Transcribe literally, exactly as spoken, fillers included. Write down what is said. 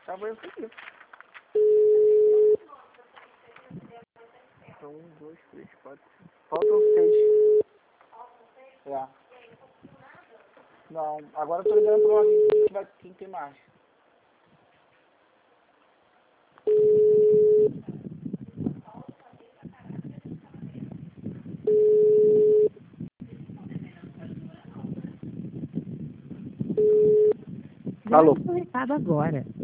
Tava eu aqui. Então, um, dois, três, quatro. Faltam seis. É. Não, agora eu tô ligando pra alguém que vai, quem tem mais. Grave seu recado agora.